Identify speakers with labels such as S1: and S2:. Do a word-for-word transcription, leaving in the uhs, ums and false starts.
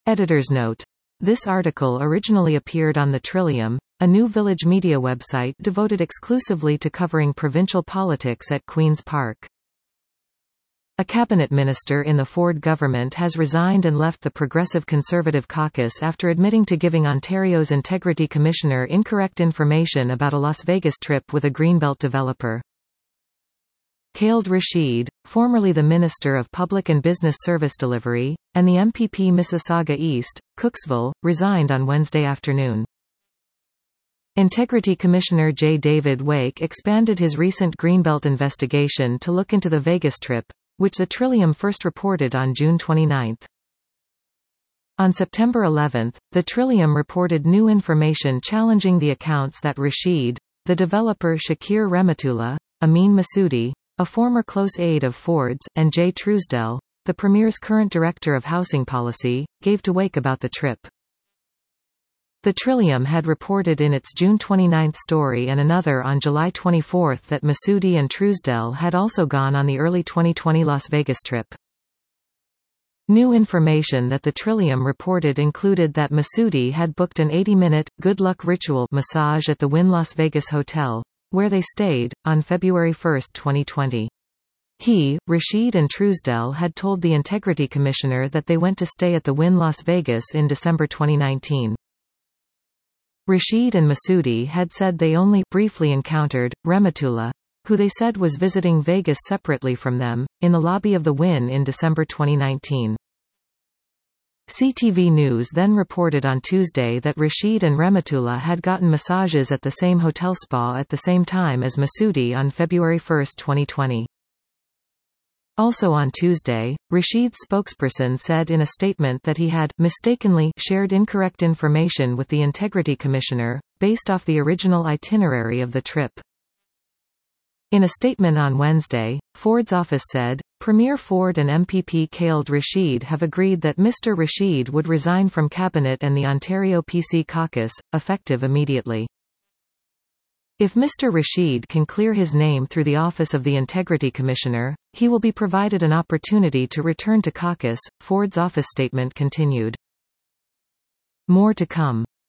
S1: Editor's note. This article originally appeared on the Trillium, a new village media website devoted exclusively to covering provincial politics at Queen's Park. A cabinet minister in the Ford government has resigned and left the Progressive Conservative caucus after admitting to giving Ontario's Integrity Commissioner incorrect information about a Las Vegas trip with a Greenbelt developer. Khaled Rashid, formerly the Minister of Public and Business Service Delivery, and the M P P Mississauga East, Cooksville, resigned on Wednesday afternoon. Integrity Commissioner J. David Wake expanded his recent Greenbelt investigation to look into the Vegas trip, which the Trillium first reported on June twenty-ninth. On September eleventh, the Trillium reported new information challenging the accounts that Rashid, the developer Shakir Rehmatullah, Amin Masoodi, a former close aide of Ford's, and Jay Truesdell, the Premier's current Director of Housing Policy, gave to Wake about the trip. The Trillium had reported in its June twenty-ninth story and another on July twenty-fourth that Masoodi and Truesdell had also gone on the early twenty twenty Las Vegas trip. New information that the Trillium reported included that Masoodi had booked an eighty-minute, good luck ritual massage at the Wynn Las Vegas Hotel, where they stayed, on February first twenty twenty. He, Rashid and Truesdell had told the Integrity Commissioner that they went to stay at the Wynn Las Vegas in December twenty nineteen. Rashid and Masoodi had said they only briefly encountered Rehmatullah, who they said was visiting Vegas separately from them, in the lobby of the Wynn in December twenty nineteen. C T V News then reported on Tuesday that Rashid and Rehmatullah had gotten massages at the same hotel spa at the same time as Masoodi on February first twenty twenty. Also on Tuesday, Rashid's spokesperson said in a statement that he had mistakenly shared incorrect information with the Integrity Commissioner, based off the original itinerary of the trip. In a statement on Wednesday, Ford's office said, Premier Ford and M P P Khaled Rashid have agreed that Mister Rashid would resign from Cabinet and the Ontario P C caucus, effective immediately. If Mister Rashid can clear his name through the Office of the Integrity Commissioner, he will be provided an opportunity to return to caucus, Ford's office statement continued. More to come.